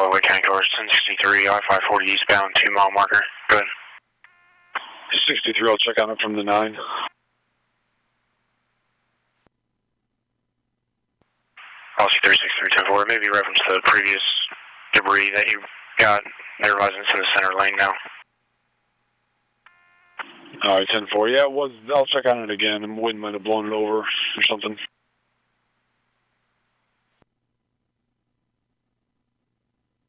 Wake County Cars, 1063, I-540 eastbound, 2 mile marker. Go ahead. 63, I'll check on it from the 9. Policy 36310-4, maybe reference to the previous debris that you got. They're advising it's in the center lane now. Alright, 10-4. Yeah, it was. I'll check on it again. The wind might have blown it over or something.